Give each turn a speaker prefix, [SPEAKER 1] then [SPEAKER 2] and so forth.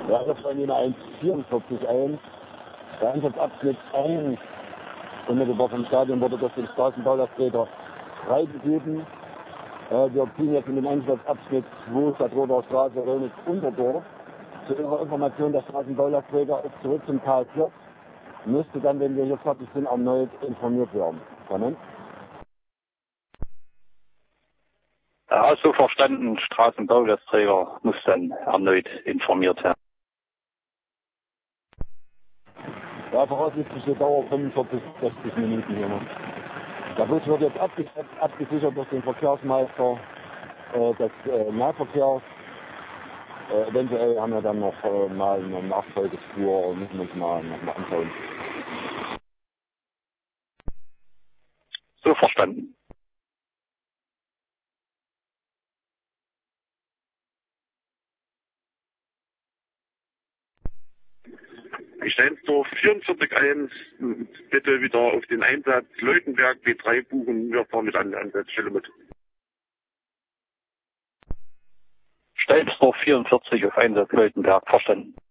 [SPEAKER 1] Ja, das war eine 1,44,1. Der Einsatzabschnitt 1 unmittelbar vom Stadion wurde durch den Straßenbaulasträger freigegeben. Wir ziehen jetzt in den Einsatzabschnitt 2 Stadtroder Straße Rönig-Unterdorf. Zu Ihrer Information, der Straßenbaulasträger ist zurück zum K4. Müsste dann, wenn wir hier fertig sind, erneut informiert werden. Können?
[SPEAKER 2] Ja, so verstanden, Straßenbaulasträger muss dann erneut informiert werden.
[SPEAKER 1] Ja, voraussichtliche Dauer 45 bis 60 Minuten hier noch. Der Bus wird jetzt abgesichert durch den Verkehrsmeister des Nahverkehrs. Eventuell haben wir dann noch mal eine Nachfolgespur und müssen uns mal anschauen.
[SPEAKER 2] So verstanden.
[SPEAKER 3] Steinsdorf 44.1, bitte wieder auf den Einsatz Leutenberg B3 buchen, wir fahren mit an der Ansatzstelle mit.
[SPEAKER 2] Steinsdorf 44 auf Einsatz Leutenberg, verstanden.